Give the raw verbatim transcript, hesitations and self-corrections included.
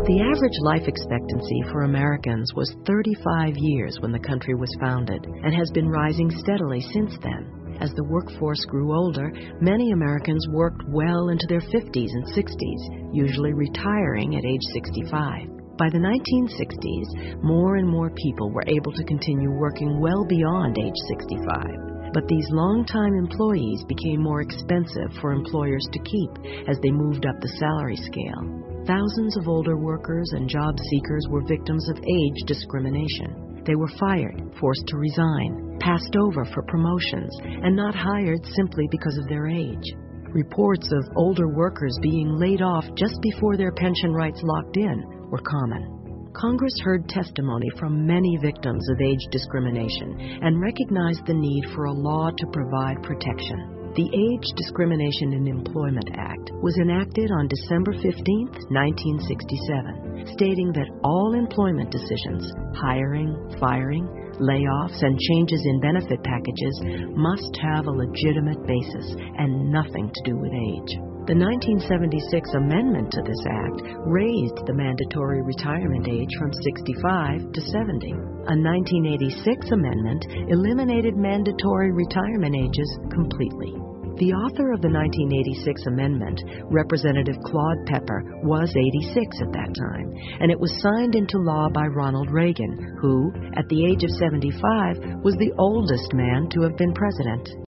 The average life expectancy for Americans was thirty-five years when the country was founded and has been rising steadily since then. As the workforce grew older, many Americans worked well into their fifties and sixties, usually retiring at age sixty-five. By the nineteen sixties, more and more people were able to continue working well beyond age sixty-five. But these long-time employees became more expensive for employers to keep as they moved up the salary scale. Thousands of older workers and job seekers were victims of age discrimination. They were fired, forced to resign, passed over for promotions, and not hired simply because of their age. Reports of older workers being laid off just before their pension rights locked in were common. Congress heard testimony from many victims of age discrimination and recognized the need for a law to provide protection. The Age Discrimination in Employment Act was enacted on December fifteenth, nineteen sixty-seven, stating that all employment decisions, hiring, firing, layoffs, and changes in benefit packages must have a legitimate basis and nothing to do with age. The nineteen seventy-six amendment to this act raised the mandatory retirement age from sixty-five to seventy. A nineteen eighty-six amendment eliminated mandatory retirement ages completely. The author of the nineteen eighty-six amendment, Representative Claude Pepper, was eighty-six at that time, and it was signed into law by Ronald Reagan, who, at the age of seventy-five, was the oldest man to have been president.